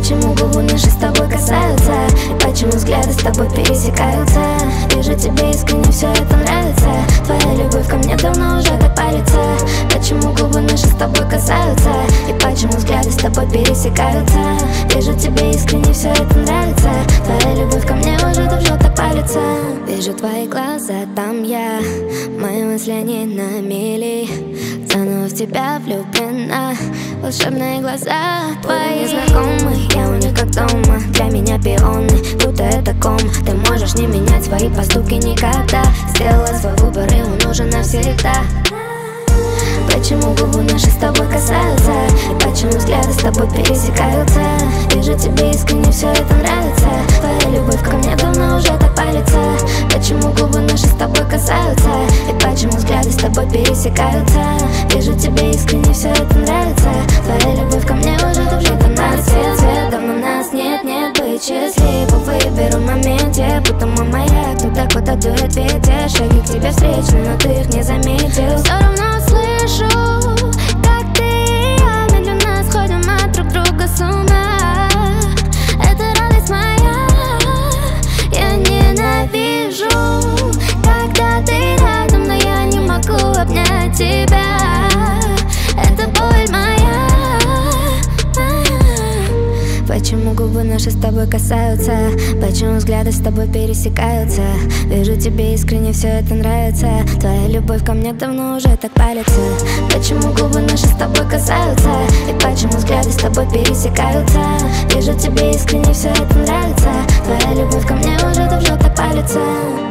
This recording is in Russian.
Почему губы наши с тобой касаются, и почему взгляды с тобой пересекаются? Вижу, тебе искренне все это нравится. Твоя любовь ко мне давно уже так палится. Почему губы наши с тобой касаются, и почему взгляды с тобой пересекаются? Вижу, тебе искренне все это нравится. Твоя любовь ко мне уже давно так палится. Вижу твои глаза, там я, мои мысли не на мели. Заново в тебя влюблена, волшебные глаза твои. Незнакомый, я у них как дома, для меня пионы, будто это кома. Ты можешь не менять свои поступки никогда. Сделала свой выбор, и он нужен навсегда. Почему губы наши с тобой касаются, и почему взгляды с тобой пересекаются? Вижу, тебе искренне все это нравится. Твоя любовь ко мне давно уже так палится. Почему губы наши с тобой касаются, и почему взгляды с тобой пересекаются? Вижу, тебе искренне все это нравится. Твоя любовь ко мне уже давно нравится. Давно нас нет быть счастливы. Выберу в моменте, будто мой маяк, туда, куда дует ветер. Шаги к тебе встречны, но ты их не заметил. Все равно слышу, как ты и я медленно сходим от друг друга с ума. Это радость моя, я ненавижу, когда ты рядом, но я не могу обнять тебя. Это боль моя. Почему губы наши с тобой касаются, почему взгляды с тобой пересекаются? Вижу, тебе искренне все это нравится. Твоя любовь ко мне давно уже так палится. Почему губы наши с тобой касаются, и почему взгляды с тобой пересекаются? Вижу, тебе искренне все это нравится. Твоя любовь ко мне уже давно так палится.